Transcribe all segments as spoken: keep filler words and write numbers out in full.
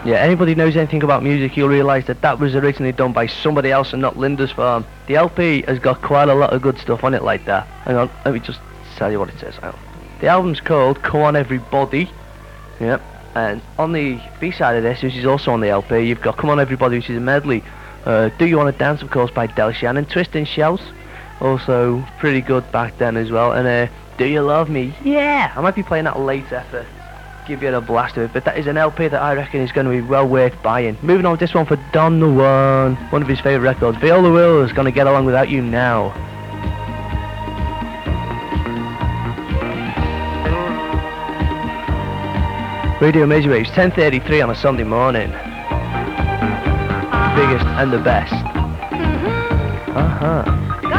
Yeah, anybody who knows anything about music, you'll realise that that was originally done by somebody else and not Lindisfarne. The L P has got quite a lot of good stuff on it like that. Hang on, let me just tell you what it says. The album's called Come On Everybody. Yep. And on the B-side of this, which is also on the L P, you've got Come On Everybody, which is a medley. Uh, Do You Wanna Dance, of course, by Del Shannon. Twist and Shout, also pretty good back then as well. And uh, Do You Love Me? Yeah! I might be playing that later for give you a blast of it, but that is an L P that I reckon is going to be well worth buying. Moving on with this one for Don the One, one of his favourite records. Viola Will is going to Get Along Without You Now. Radio Major Waves, ten thirty-three on a Sunday morning. Biggest and the best. Uh-huh.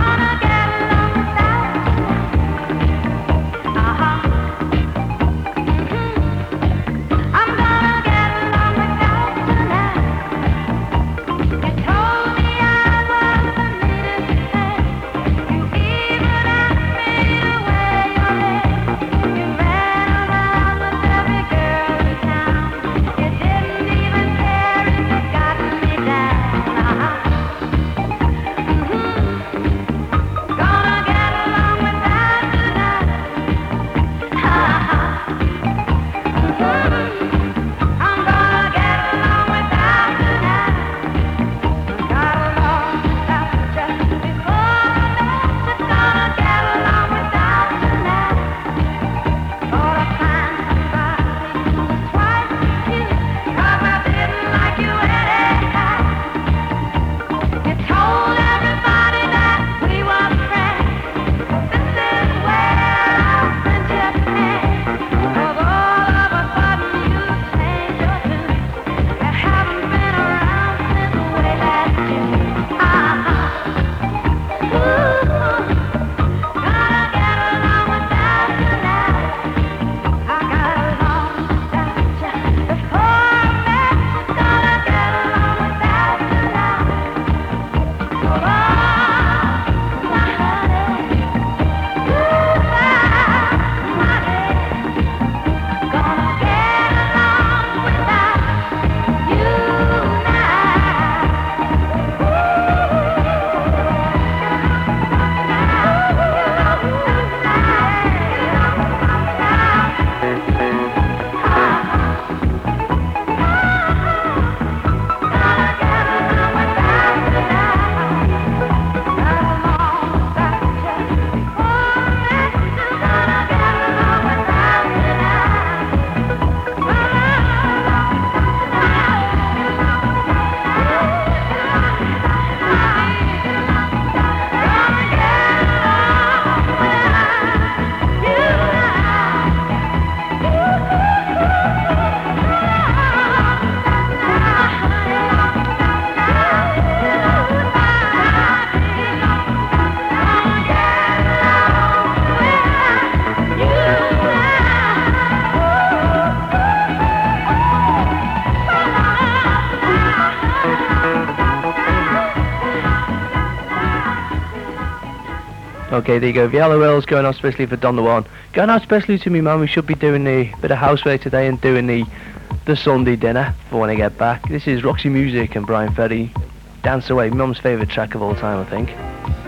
Okay, there you go. Viola Will's going on especially for Don the One. Going on especially to me mum, who should be doing the bit of housework today and doing the the Sunday dinner for when I get back. This is Roxy Music and Brian Ferry. Dance Away, mum's favourite track of all time, I think.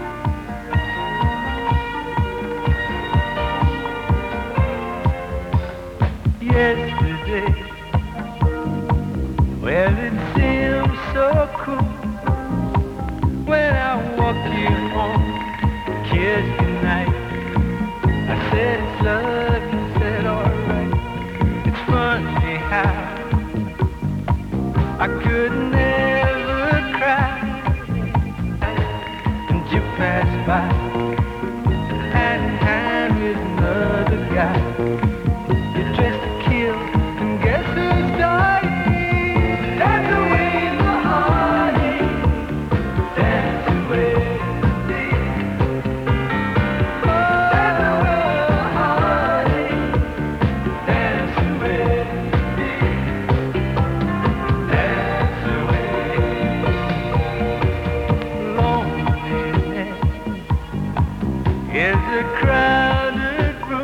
Yesterday, well, it seemed so cool when I walked you home, kissed goodnight. I said it's love, you said alright. It's funny how I could never cry, and you passed by hand in hand with another guy.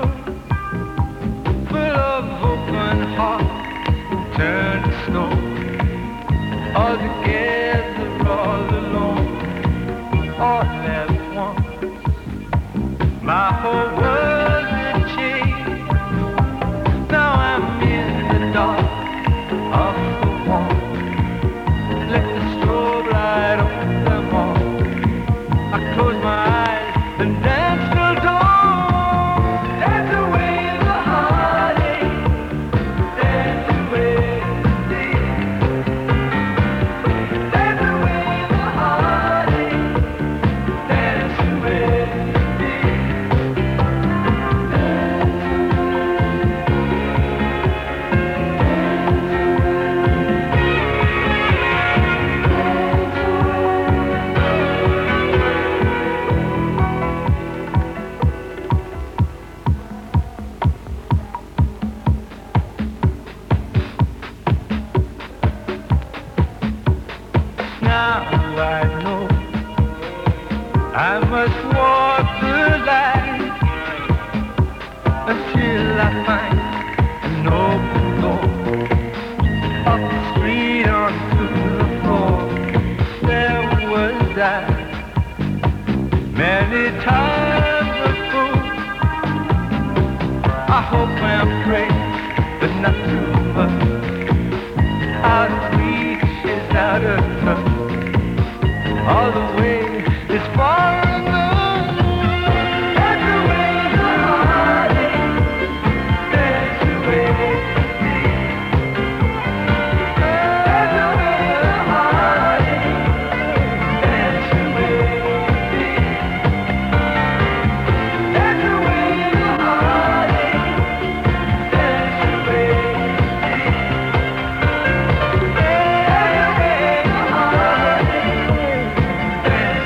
Turn to stone. and dance till dawn. Dance away the heartache, dance away the day. Dance away the heartache, dance away the day. Now I know I must walk the light until I find an open door. Up the street onto the floor. There was I many times before. I hope and pray, but not too much. Out of reach is out of touch. All the way is far enough. Dance away the heartache, dance away the day. Dance away the heartache, dance away the day. Dance away the heartache, dance away the day. Dance away the heartache.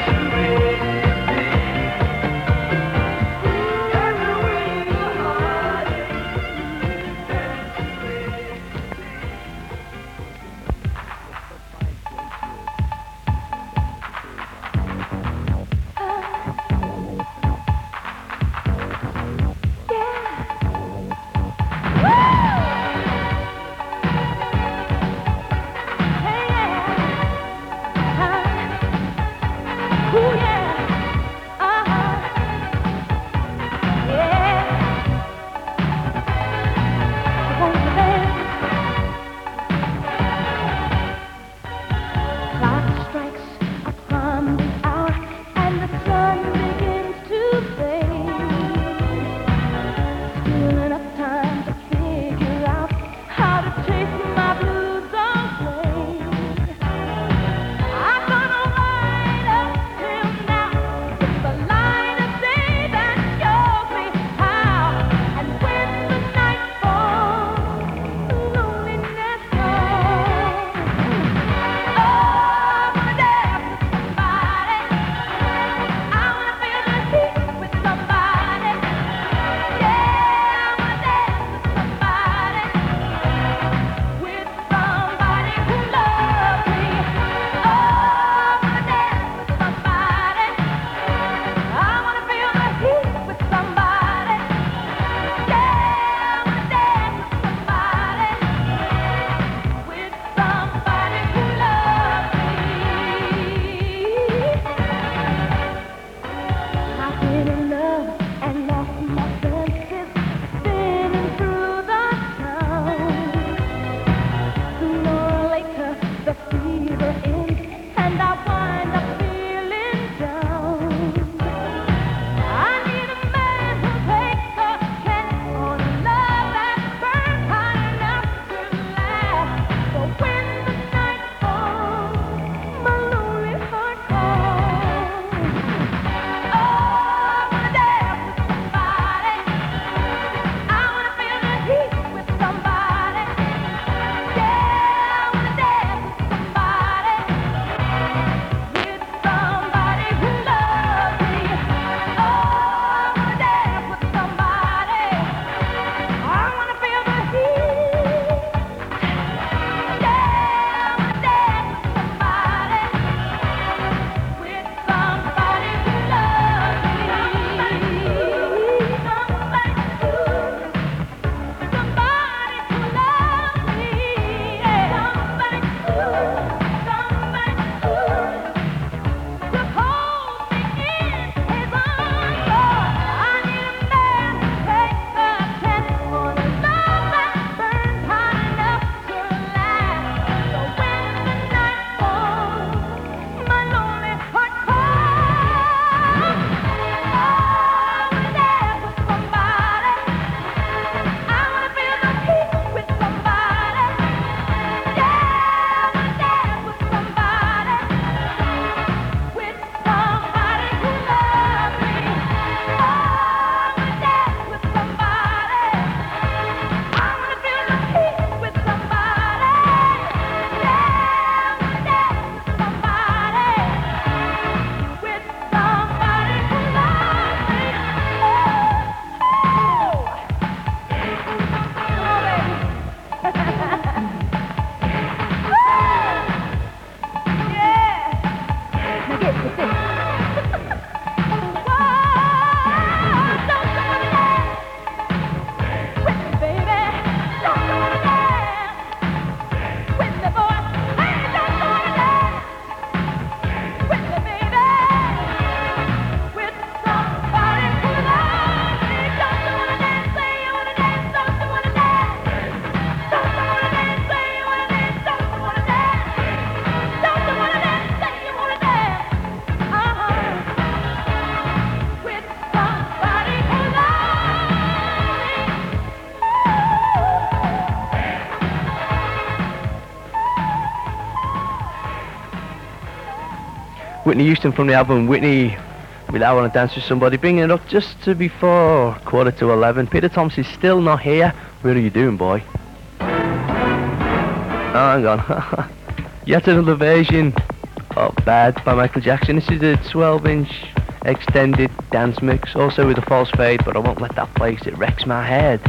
Whitney Houston from the album Whitney Will I Want to Dance With Somebody, bringing it up just to before quarter to eleven. Peter Thompson's still not here. What are you doing, boy? Oh, hang on. Yet another version of Bad by Michael Jackson. This is a twelve inch extended dance mix, also with a false fade, but I won't let that play 'cause it wrecks my head.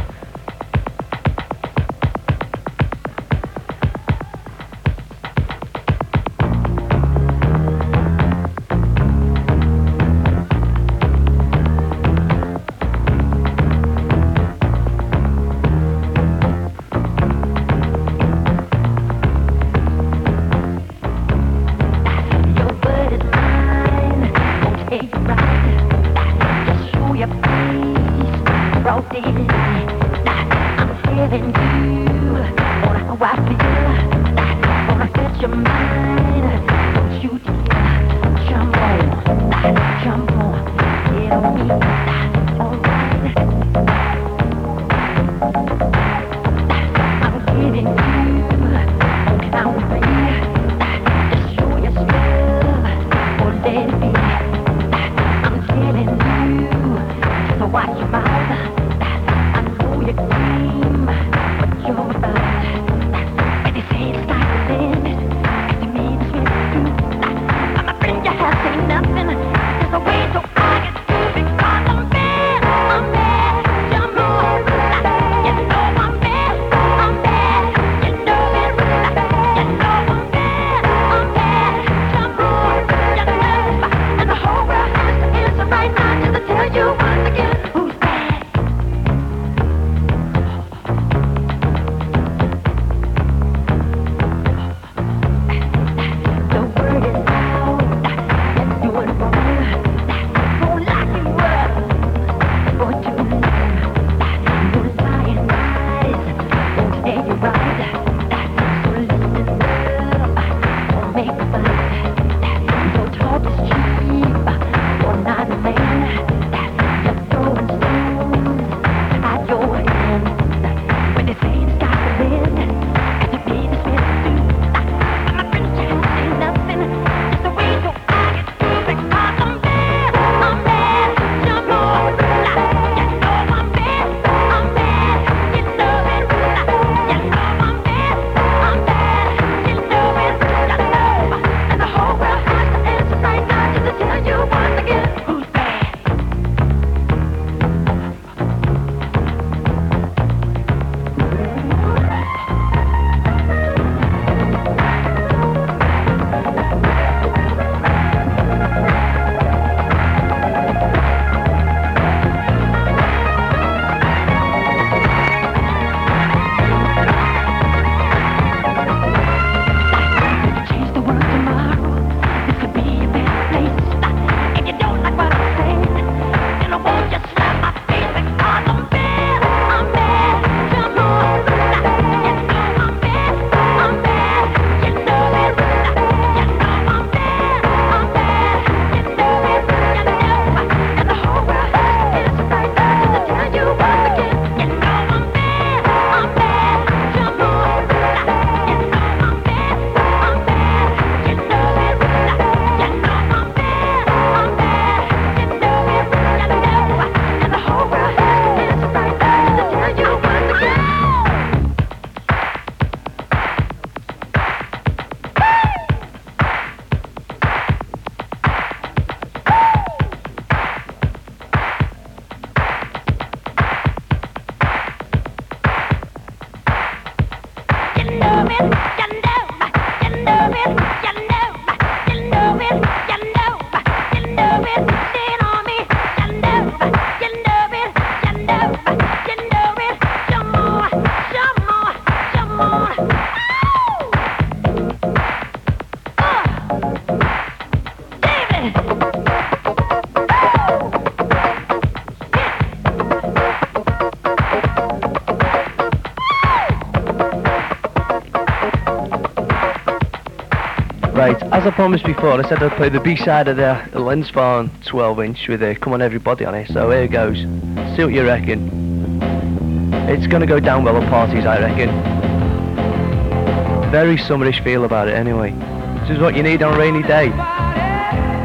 Right, as I promised before, I said I'd play the B-side of the, the Lensfarne twelve inch with a Come On Everybody on it, so here it goes. See what you reckon. It's gonna go down well at parties, I reckon. Very summerish feel about it anyway. This is what you need on a rainy day.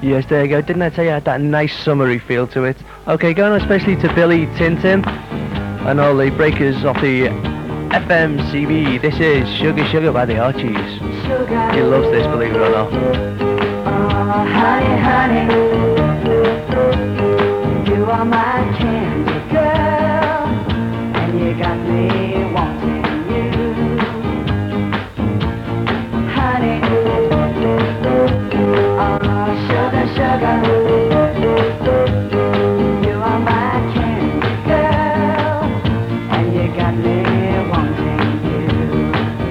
Yes, there you go. Didn't I tell you it had that nice summery feel to it? Okay, going on especially to Billy Tintin and all the breakers off the F M C B. This is Sugar Sugar by the Archies. Sugar. He loves this, believe it or not. Oh, honey, honey, you are my candy girl, and you got me wanting you. Honey, oh, sugar, sugar, you are my candy girl, and you got me wanting you.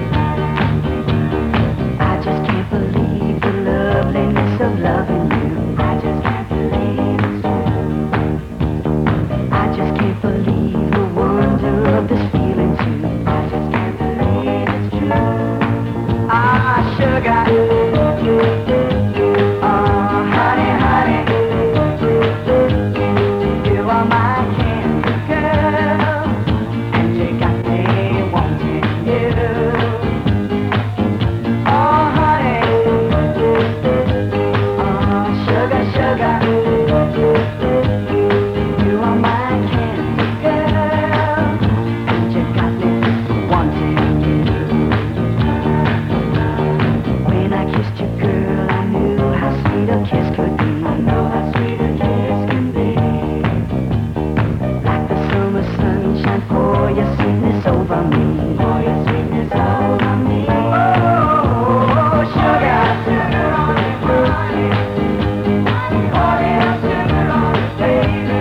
I just can't believe the loveliness of loving you. I just can't believe it's true. I just can't believe the wonder of this feeling too. I just can't believe it's true. Ah, sugar. Oh, honey, honey, you are my candy girl, and you got me wanting you. Oh, honey, oh, sugar, sugar, you are my candy girl, and you got me wanting you. When I kissed you, girl, I knew how sweet a kiss could be. I know how sweet a kiss can be. Like the summer sunshine, pour your sweetness over me. Pour your sweetness over me. Oh, sugar, sugar on me, honey. Pour your sugar on me, baby.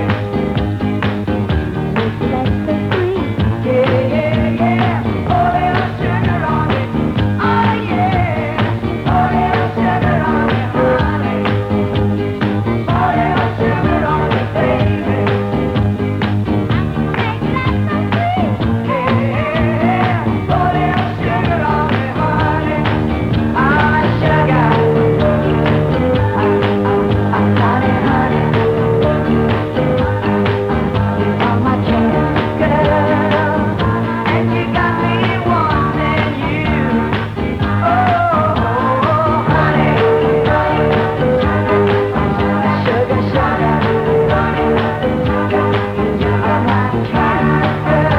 Like the sweet, yeah, yeah, yeah. Pour your sugar on me, oh yeah. Pour your sugar on me, honey. Pour your sugar on me, baby. Yeah, pour your sugar on me, honey. Ah, sugar. Ah, ah, ah, honey, honey. You are my candy girl, and you got me wanting you. Oh, honey, sugar, sugar, you are my candy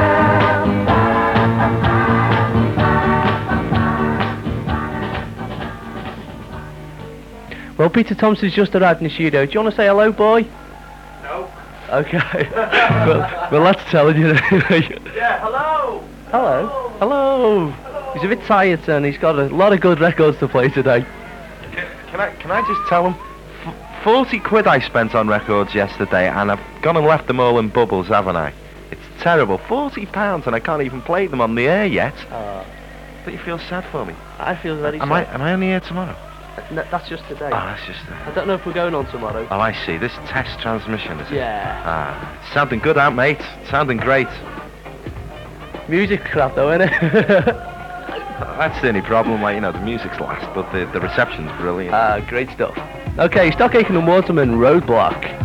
Well, Peter Thompson's just arrived in the studio. Do you want to say hello, boy? No. Okay. well, well, that's telling you. Yeah, hello. Hello. Hello. He's a bit tired, and he's got a lot of good records to play today. Can, can I can I just tell him? F- Forty quid I spent on records yesterday, and I've gone and left them all in bubbles, haven't I? It's terrible. Forty pounds, and I can't even play them on the air yet. Uh, But you feel sad for me. I feel very Am sad. I am I on the air tomorrow? No, that's just today. Oh, that's just. Uh, I don't know if we're going on tomorrow. oh, I see. This test transmission is it? Yeah. Ah, it's sounding good out, mate. Sounding great. Music crap though, innit? That's the only problem. Like you know, the music's last, but the the reception's brilliant. Ah, great stuff. Okay, Stock Aitken and Waterman, Roadblock.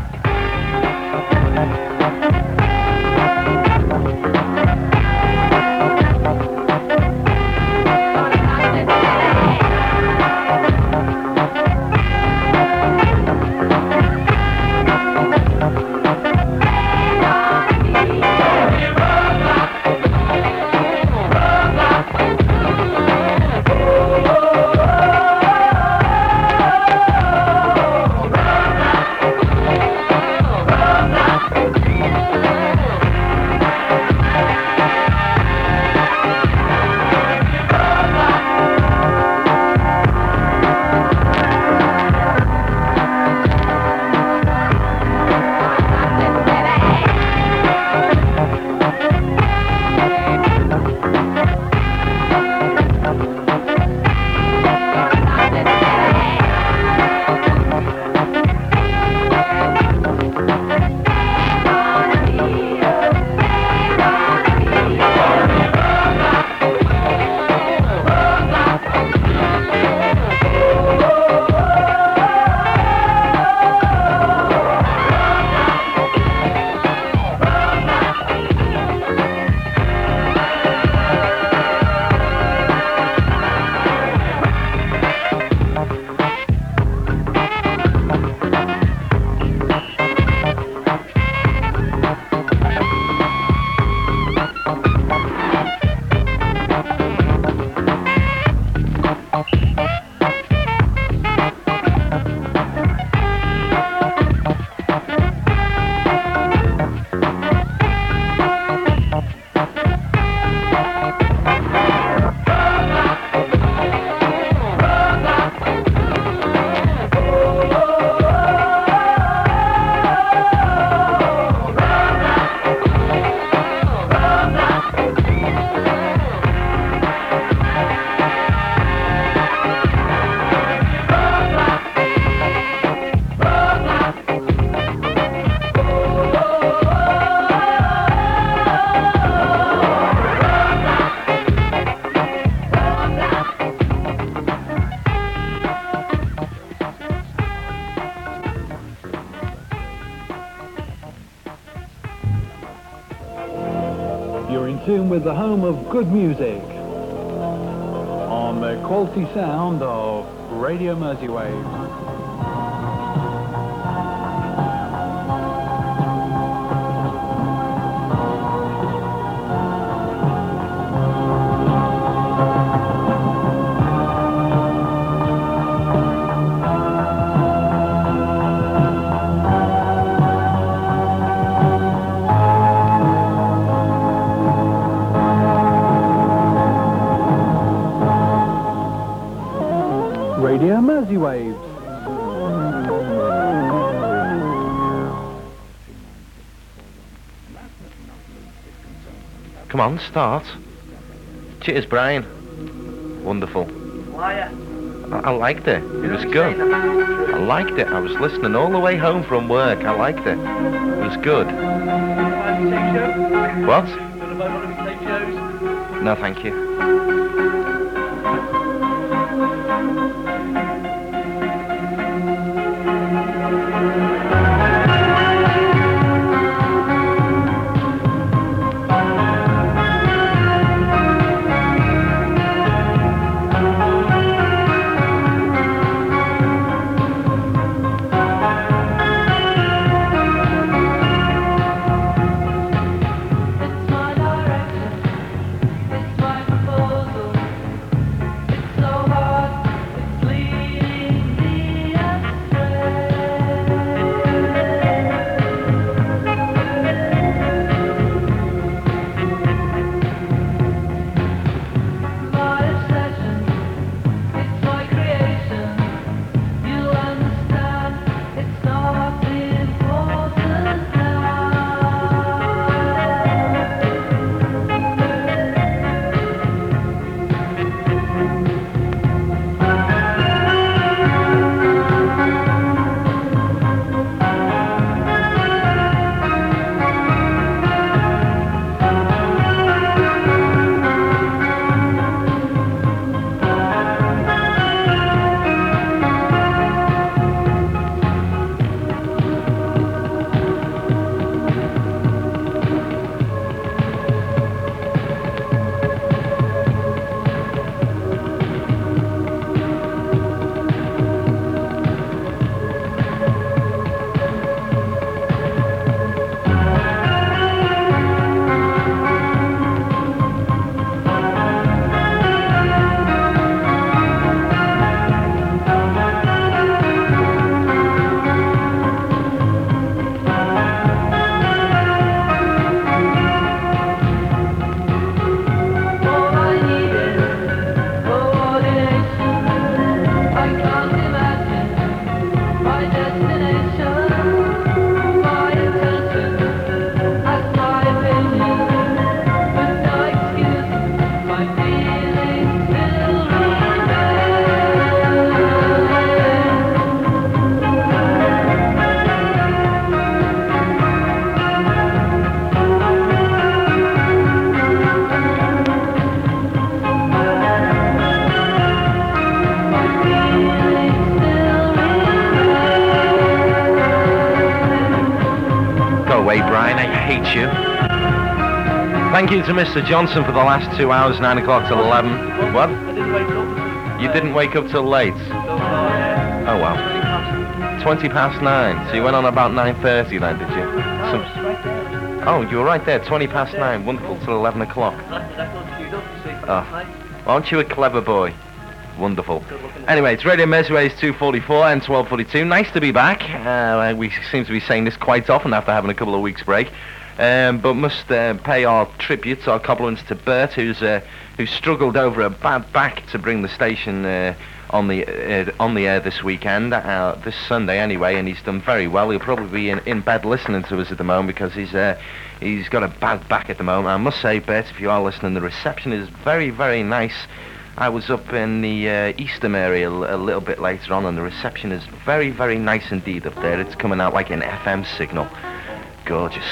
You're in tune with the home of good music on the quality sound of Radio Merseywaves. Radio Merseywaves. Come on, start. Cheers, Brian. Wonderful. Liar. I, I liked it. It was good. I liked it. I was listening all the way home from work. I liked it. It was good. What? No, thank you. Thank you to Mister Johnson for the last two hours, nine o'clock till eleven. What? I didn't wake up. You didn't wake up till late? Oh well. Twenty past nine. So you went on about nine thirty then, did you? Some... Oh, you were right there, twenty past nine. Wonderful, till eleven o'clock. Oh. Aren't you a clever boy? Wonderful. Anyway, it's Radio Merseywaves two forty-four and twelve forty-two. Nice to be back. Uh, we seem to be saying this quite often after having a couple of weeks break. Um, but must uh, pay our tributes, our compliments to Bert, who's uh, who struggled over a bad back to bring the station uh, on the uh, on the air this weekend, uh, this Sunday anyway, and he's done very well. He'll probably be in, in bed listening to us at the moment because he's uh, he's got a bad back at the moment. I must say, Bert, if you are listening, the reception is very, very nice. I was up in the uh, Eastham area a little bit later on, and the reception is very, very nice indeed up there. It's coming out like an F M signal. Gorgeous.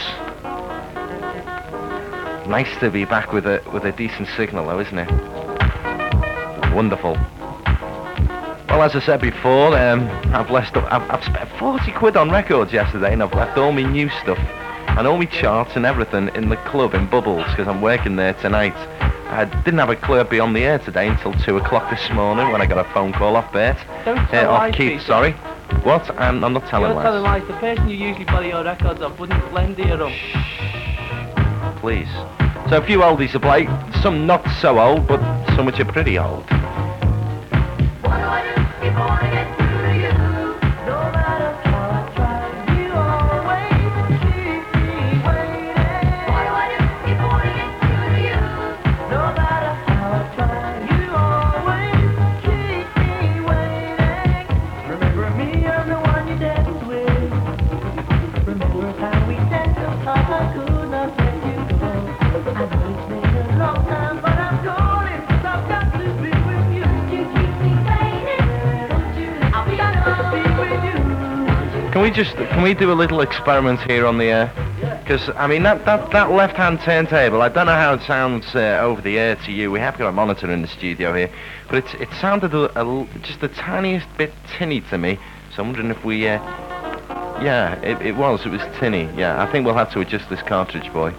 Nice to be back with a with a decent signal, though, isn't it? Wonderful. Well, as I said before, um, I've left. I've, I've spent forty quid on records yesterday, and I've left all my new stuff and all my charts and everything in the club in Bubbles, because I'm working there tonight. I didn't have a clue I'd be on the air today until two o'clock this morning when I got a phone call off Bert. Don't Uh, tell off lies, Keith, Peter. sorry. What? I'm, I'm not telling You're telling lies. lies. The person you usually buy your records off wouldn't lend you them. Please. So a few oldies to play, some not so old, but some which are pretty old. What do I do if I wanna get through to you? No matter how I try, you always keep me waiting. What do I do if I wanna get through to you? No matter how I try, you always keep me waiting. Remember me, I'm the one you danced with. Remember how we danced so hard I could not let you go. I know it's been a long time, but I'm calling 'cause I've got to be with you. You keep me waiting, don't you? I'll be gonna be with you. Can we just, can we do a little experiment here on the air? Because, I mean, that, that, that left-hand turntable, I don't know how it sounds uh, over the air to you. We have got a monitor in the studio here, but it's, it sounded a, a l- just the tiniest bit tinny to me. So I'm wondering if we, uh, yeah, it, it was, it was tinny. Yeah, I think we'll have to adjust this cartridge, boy.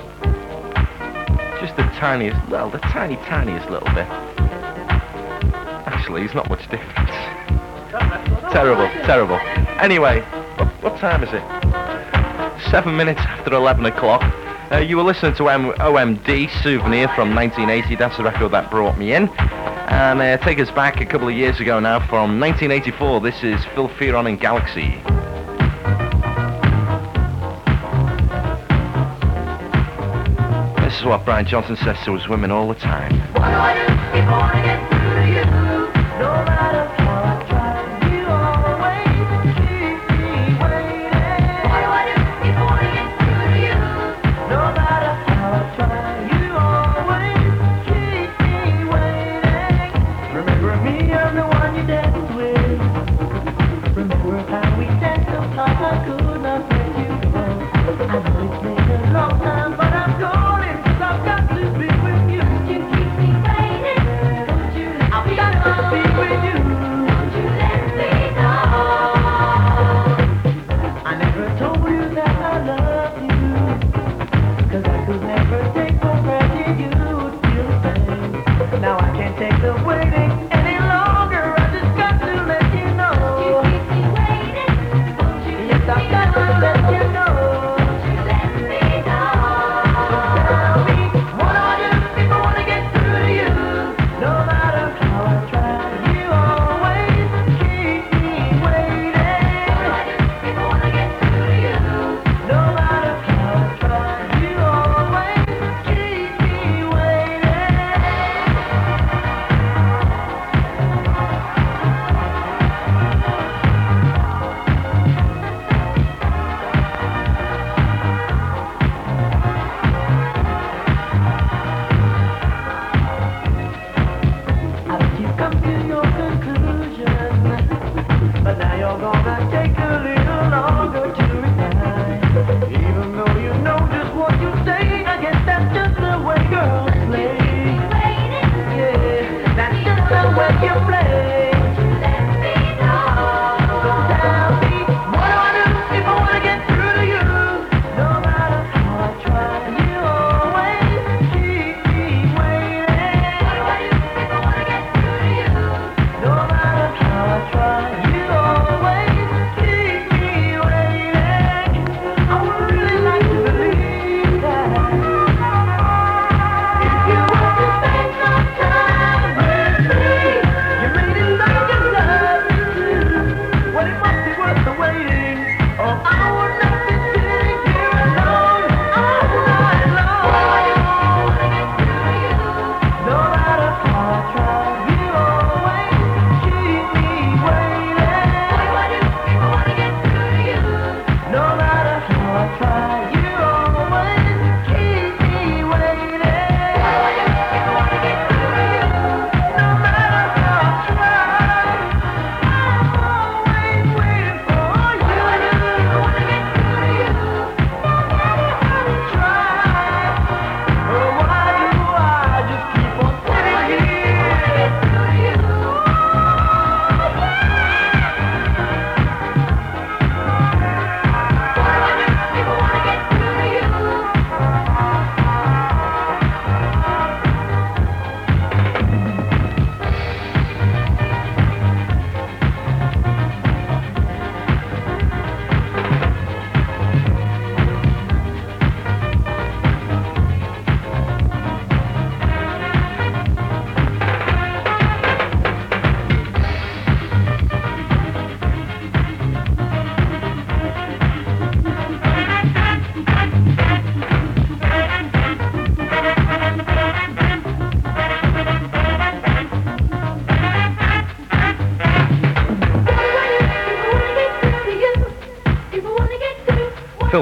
Just the tiniest, well, the tiny, tiniest little bit. Actually, it's not much difference. Terrible, terrible. Anyway, what, what time is it? Seven minutes after eleven o'clock. Uh, you were listening to M- O M D, Souvenir from nineteen eighty. That's the record that brought me in. And uh, take us back a couple of years ago now from nineteen eighty-four. This is Phil Fearon and Galaxy. This is what Brian Johnson says to his women all the time. What do I do if I wanna get through to you? No matter how I try, you always keep me waiting. What do I do if I wanna get through to you? No matter how I try, you always keep me waiting. Remember me, I'm the one you danced with. Remember how we danced so hard I could not let you go. I know it's been a long time, but I'm calling 'cause I've got to be with you. You keep me waiting, don't you? I'll be gonna be with you. Don't you let me know. I never told you that I loved you, 'cause I could never take for granted you'd feel the same. Now I can't take the waiting any longer. I just got to let you know. You keep me waiting, don't you? Yes, I've got to let you know. Don't you let me know. Tell me, what do I do if I wanna get through to you? No matter how I try, you always keep me waiting. What do I do if I wanna get through to you? No matter how I try, you always keep me waiting.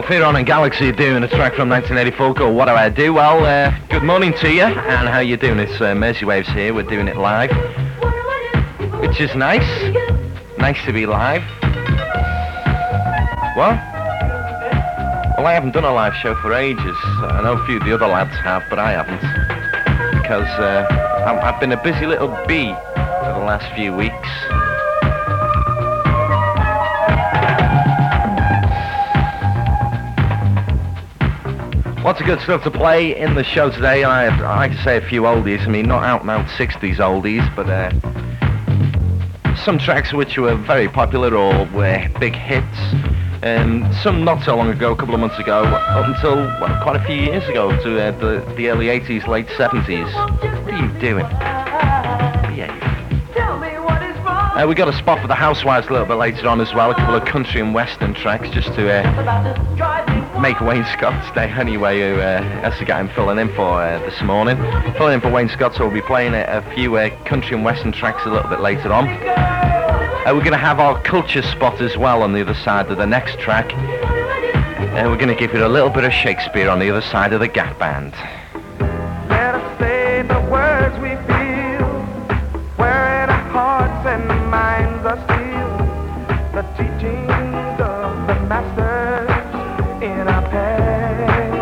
Fearon and Galaxy are doing a track from nineteen eighty-four called What Do I Do? Well, uh, good morning to you, and how you doing? It's uh, Mersey Waves here. We're doing it live, which is nice. Nice to be live. What? Well, I haven't done a live show for ages. I know a few of the other lads have, but I haven't. Because uh, I'm- I've been a busy little bee for the last few weeks. Lots of good stuff to play in the show today. I, I like to say a few oldies. I mean, not out and out sixties oldies, but uh, some tracks which were very popular or were big hits. And some not so long ago, a couple of months ago, up until well, quite a few years ago, to uh, the, the early eighties, late seventies. What are you doing? Behave. Uh, we got a spot for the Housewives a little bit later on as well. A couple of country and western tracks just to uh, make Wayne Scott's day anyway, who uh, has to get him filling in for uh, this morning. Filling in for Wayne Scott, so we'll be playing a, a few uh, country and western tracks a little bit later on. Uh, we're going to have our culture spot as well on the other side of the next track. And uh, we're going to give you a little bit of Shakespeare on the other side of the Gap Band. Let us say the words we feel, wherein our hearts and minds are still, the teachings of the masters in our past.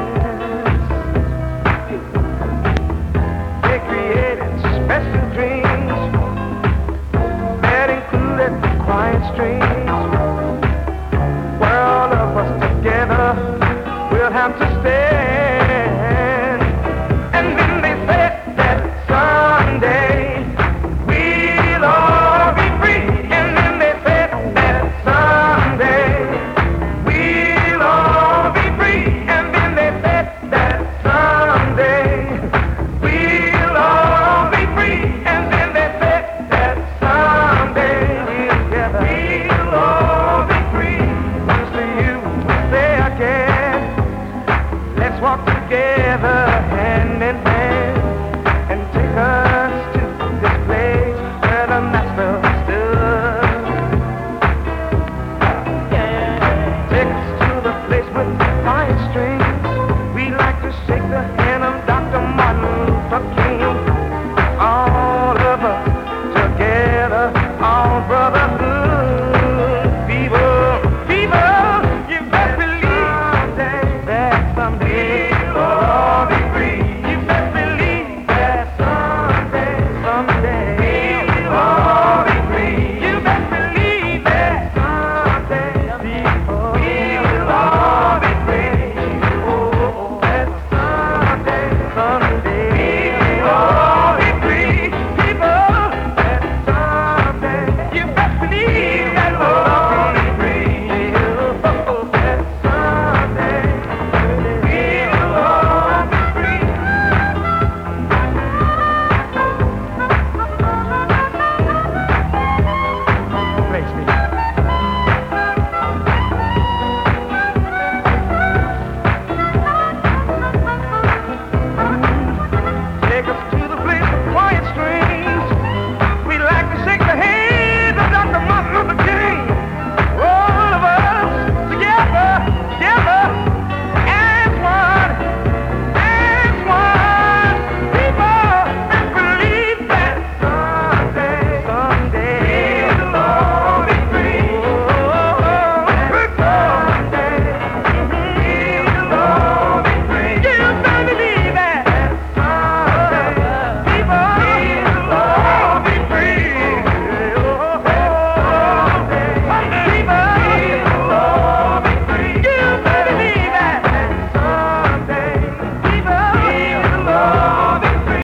They created special dreams that included quiet streams, where all of us together will have to stand. And then they said that someday we'll all be free. And then they said that someday we'll all be free. And then they said that someday we'll all be free. And then they said that someday together we'll all be free. Once to you say again, let's walk together hand in hand and take us to this place where the master stood. Take us to the place with fine strings. We like to shake the